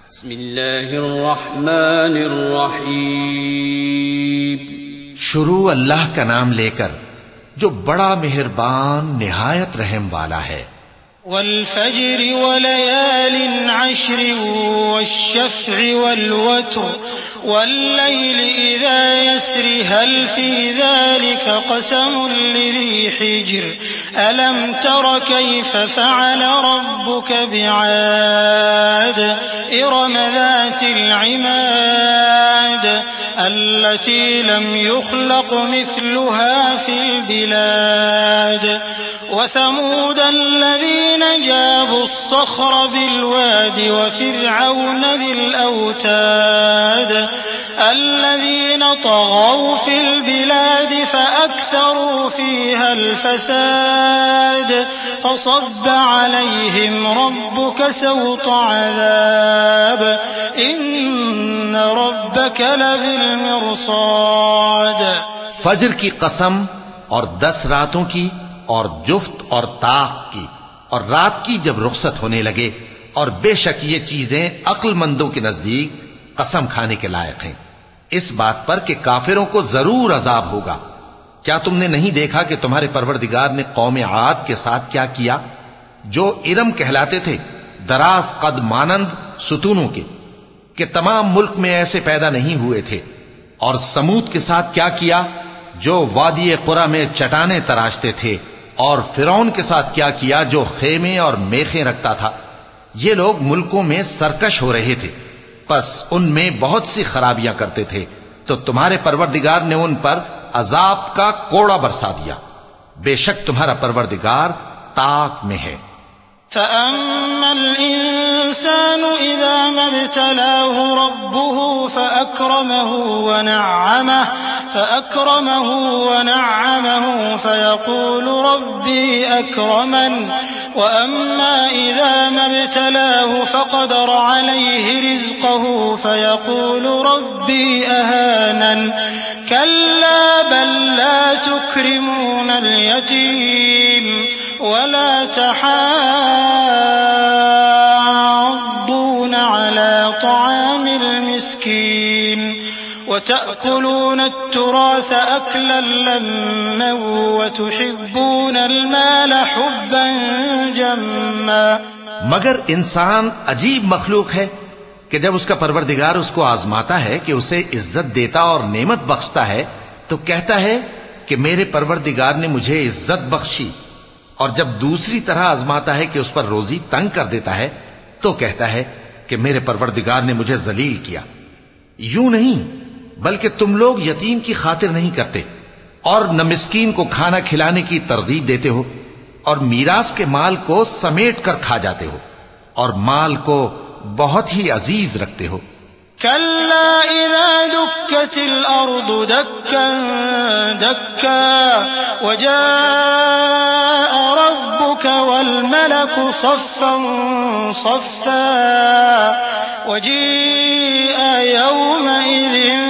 बिस्मिल्लाहिर्रहमानिर्रहीम। शुरू अल्लाह का नाम लेकर जो बड़ा मेहरबान निहायत रहम वाला है। वल्फज्र वलयालिन अश्र वश्शफ़्इ वल्वत्र वल्लैलि इज़ा यस्रि हल फ़ी ज़ालिका क़समुन लिज़ी हिज्र अलम तर कैफ़ फ़अल रब्बुक बिआद इरम ज़ातिल इमाद अल्लती लम युख़लक़ मिस्लुहा फ़िल बिलाद वसमूद الذين جابوا الصخر بالواد وفرعون ذي الأوتاد الذين طغوا في البلاد فأكثروا فيها الفساد فصب عليهم ربك سوط عذاب إن ربك لبالمرصاد। फज्र की कसम और 10 रातों की और जुफ्त और ताक की और रात की जब रुखसत होने लगे, और बेशक ये चीजें अक्लमंदों के नजदीक कसम खाने के लायक हैं, इस बात पर कि काफिरों को जरूर अजाब होगा। क्या तुमने नहीं देखा कि तुम्हारे परवरदिगार ने कौम आद के साथ क्या किया, जो इरम कहलाते थे, दराज कद मानंद सुतूनों के, कि तमाम मुल्क में ऐसे पैदा नहीं हुए थे। और समूद के साथ क्या किया, जो वादी कुरा में चटाने तराशते थे। और फिरौन के साथ क्या किया, जो खेमे और मेखें रखता था। ये लोग मुल्कों में सरकश हो रहे थे, बस उनमें बहुत सी खराबियां करते थे, तो तुम्हारे परवरदिगार ने उन पर अजाब का कोड़ा बरसा दिया। बेशक तुम्हारा परवरदिगार ताक में है। फ़अम्मल इंसानु इज़ा मब्तलाहु रब्बुहु फ़अक्रमहु वनअमहु फ़यक़ूलु रब्बी अक्रमन वअम्मा इज़ा मब्तलाहु फ़क़दर अलैहि रिज़्क़हु फ़यक़ूलु रब्बी अहानन कल्ला बल ला तुक्रिमूनल यतीम वला तहाद्दून अला तआमिल मिस्कीन वतअकुलून अत्तुरास अक्लन लम्मा वतुहिब्बून अलमाल हुब्बन जम्मा। मगर इंसान अजीब मखलूक है कि जब उसका परवरदिगार उसको आजमाता है कि उसे इज्जत देता और नेमत बख्शता है, तो कहता है कि मेरे परवरदिगार ने मुझे इज्जत बख्शी, और जब दूसरी तरह आजमाता है कि उस पर रोजी तंग कर देता है, तो कहता है कि मेरे परवरदिगार ने मुझे जलील किया। यूं नहीं, बल्कि तुम लोग यतीम की खातिर नहीं करते और न मिस्कीन को खाना खिलाने की तरगीब देते हो, और मीरास के माल को समेट कर खा जाते हो, और माल को बहुत ही अजीज रखते हो। कल्ला इज़ा दुक्कतिल अर्दु दक्कन दक्का वजाअ रब्बुक वल मलकु सफ़्फ़न सफ़्फ़ा वजीअ यौमइज़िन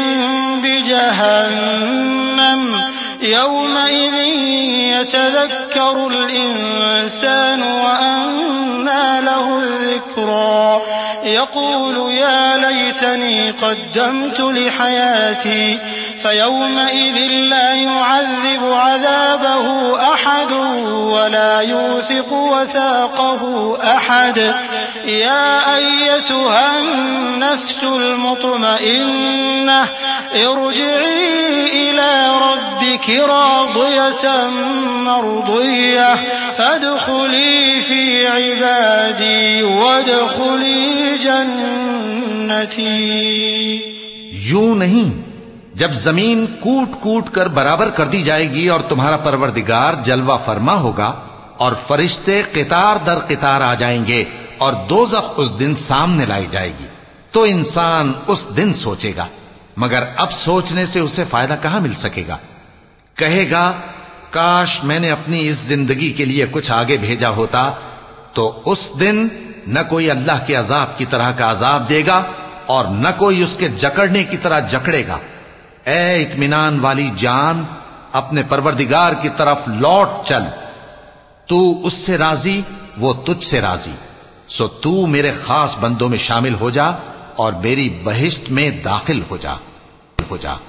बिजहन्नम यौमइज़िन यतज़क्करुल इंसान वअन्ना लहु ज़िक्रा यक़ूलु या लैतनी क़द्दमतु लिहयाती फयौमइज़िन ला युअज़्ज़िबु अज़ाबहु अहद वला यूसिक़ु वसाक़हु अहद या अय्यतुहन नफ्सुल मुत्मइन्नह इरजिई इला रब्बिकी रादियतन मर्दिय्यह फadkhuli फी इबादी वदखुली जन्नती। यूं नहीं, जब जमीन कूट कूट कर बराबर कर दी जाएगी और तुम्हारा परवरदिगार जलवा फरमा होगा और फरिश्ते कितार दर कितार आ जाएंगे और दोज़ख उस दिन सामने लाई जाएगी, तो इंसान उस दिन सोचेगा, मगर अब सोचने से उसे फायदा कहां मिल सकेगा। कहेगा, काश मैंने अपनी इस जिंदगी के लिए कुछ आगे भेजा होता, तो उस दिन न कोई अल्लाह के अजाब की तरह का अजाब देगा और न कोई उसके जकड़ने की तरह जकड़ेगा। ए इत्मीनान वाली जान, अपने परवरदिगार की तरफ लौट चल, तू उससे राजी, वो तुझसे राजी। सो तू मेरे खास बंदों में शामिल हो जा और मेरी बहिश्त में दाखिल हो जा।